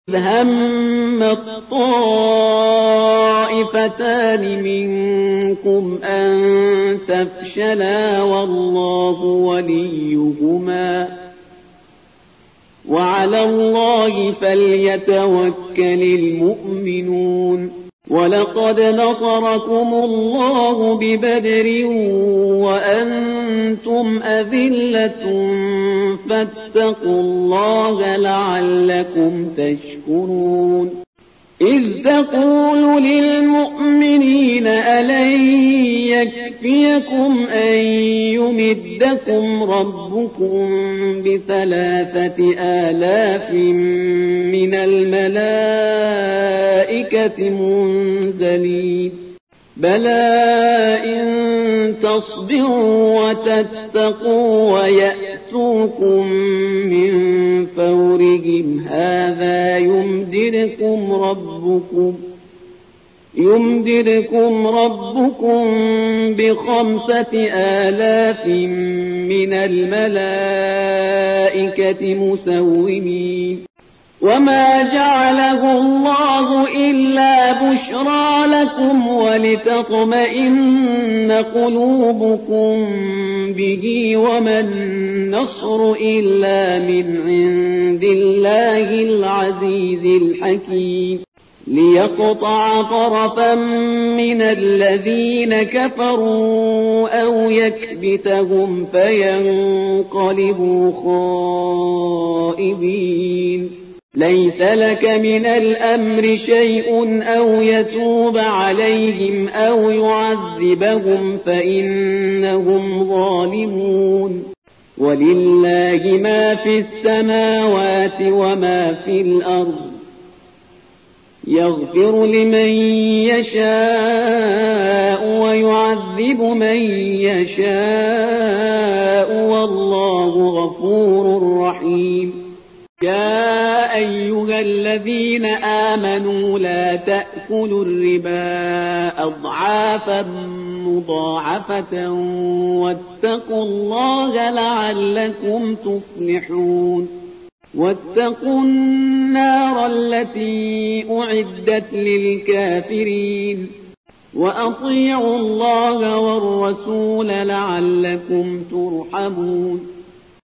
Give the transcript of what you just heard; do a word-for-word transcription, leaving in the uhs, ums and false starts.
هَمَّ الطَّائِفَتَانِ مِنكُمْ أَن تَفْشَلَا وَاللَّهُ وَلِيُّهُمَا وَعَلَى اللَّهِ فَلْيَتَوَكَّلِ الْمُؤْمِنُونَ وَلَقَدْ نَصَرَكُمُ اللَّهُ بِبَدْرٍ وَأَنتُمْ أَذِلَّةٌ فَاتَّقُوا اللَّهَ لَعَلَّكُمْ تَشْكُرُونَ إِذْ تَقُولُ لِلْمُؤْمِنِينَ أَلَنْ يَكْفِيَكُمْ أَنْ يُمِدَّكُمْ رَبُّكُمْ بِثَلَاثَةِ آلَافٍ مِنَ الْمَلَائِكَةِ مُنْزَلِينَ بَلَى إِن تَصْبِرُوا وَتَتَّقُوا وَيَأْتُوكُم مِّن فَوْرِهِمْ هَٰذَا يُمْدِدْكُمْ رَبُّكُمْ يُمْدِدْكُمْ رَبُّكُم بِخَمْسَةِ آلَافٍ مِّنَ الْمَلَائِكَةِ مُسَوِّمِينَ وَمَا جَعَلَهُ اللَّهُ إِلَّا بُشْرَىٰ لَكُمْ وَلِتَطْمَئِنَّ قُلُوبُكُم بِهِ وَمَا النَّصْرُ إِلَّا مِنْ عِندِ اللَّهِ الْعَزِيزِ الْحَكِيمِ لِيَقْطَعَ طَرَفًا مِّنَ الَّذِينَ كَفَرُوا أَوْ يَكْبِتَهُمْ فَيَنقَلِبُوا خَائِبِينَ لَيْسَ لَكَ مِنَ الْأَمْرِ شَيْءٌ أَوْ يَتُوبَ عَلَيْهِمْ أَوْ يُعَذِّبَهُمْ فَإِنَّهُمْ ظَالِمُونَ وَلِلَّهِ مَا فِي السَّمَاوَاتِ وَمَا في الْأَرْضِ يَغْفِرُ لِمَن يَشَاءُ وَيُعَذِّبُ مَن يَشَاءُ وَاللَّهُ غَفُورٌ رَّحِيمٌ يَا أَيُّهَا الَّذِينَ آمَنُوا لَا تَأْكُلُوا الرِّبَا أَضْعَافًا مُّضَاعَفَةً وَاتَّقُوا اللَّهَ لَعَلَّكُمْ تُفْلِحُونَ وَاتَّقُوا النَّارَ الَّتِي أُعِدَّتْ لِلْكَافِرِينَ وَأَطِيعُوا اللَّهَ وَالرَّسُولَ لَعَلَّكُمْ تُرْحَمُونَ